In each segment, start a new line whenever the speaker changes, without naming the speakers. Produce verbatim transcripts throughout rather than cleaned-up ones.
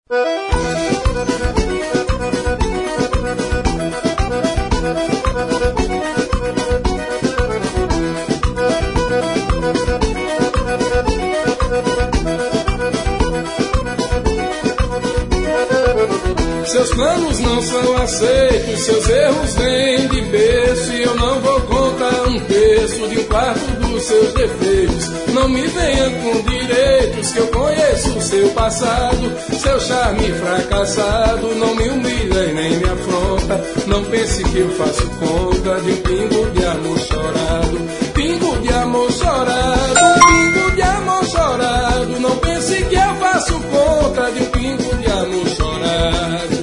Seus planos não são aceitos, seus erros vêm de berço, e eu não vou contar um terço de um quarto dos seus defeitos. Não me venha com direitos, que eu conheço o seu passado, seu charme fracassado. Não me humilha e nem me afronta, não pense que eu faço conta de um pingo de amor chorado. Pingo de amor chorado, pingo de amor chorado. Não pense que eu faço conta de um pingo de amor chorado.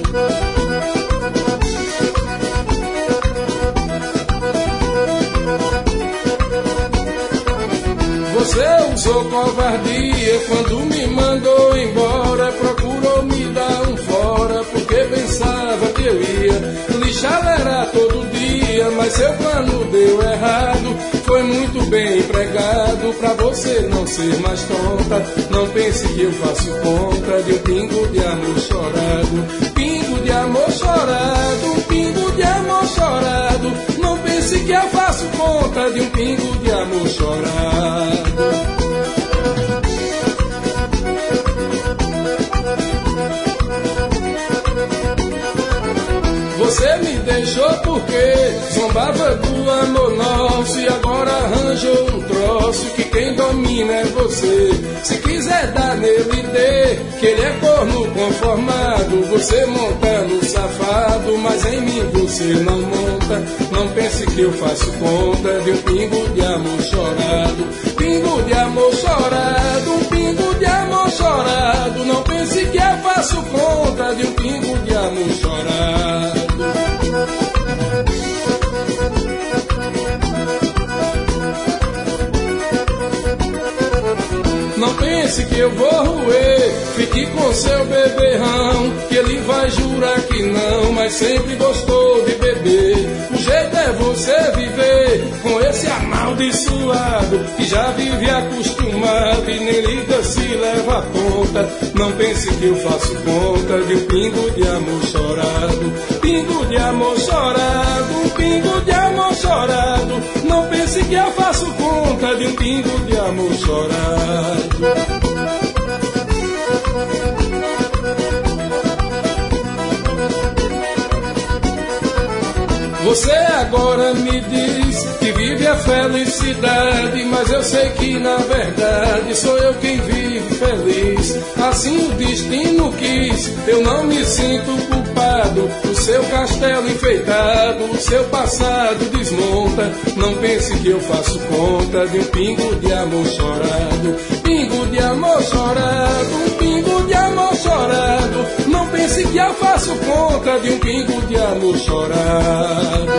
Você usou covardia quando me mandou embora. Procurou me dar um fora porque pensava que eu ia lixar todo dia. Mas seu plano deu errado, foi muito bem empregado pra você não ser mais tonta. Não pense que eu faço conta de um pingo de amor chorado. Pingo de amor chorado, pingo de amor chorado. Não pense que eu faço conta de um pingo de amor chorado. Você me deixou porque zombava do amor nosso, e agora arranjou um troço que quem domina é você. Se quiser dar nele dê, que ele é corno conformado. Você monta no safado, mas em mim você não monta. Não pense que eu faço conta de um pingo de amor chorado. Pingo de amor chorado, um pingo de amor chorado. Não pense que eu faço conta de um pingo de amor chorado. Não pense que eu vou roer, fique com seu beberrão, que ele vai jurar que não, mas sempre gostou de beber. O jeito é você viver com esse amaldiçoado, que já vive acostumado e nem liga se leva a conta. Não pense que eu faço conta de um pingo de amor chorado. Pingo de amor chorado, um pingo de amor chorado. Não pense que eu faço conta de um pingo de amor chorado. Você agora me diz que vive a felicidade, mas eu sei que na verdade sou eu quem vive feliz. Assim o destino quis, eu não me sinto culpado. O seu castelo enfeitado, o seu passado desmonta. Não pense que eu faço conta de um pingo de amor chorado. Pingo de amor chorado, um pingo de amor chorado. Não pense que eu faço conta de um pingo de amor chorado.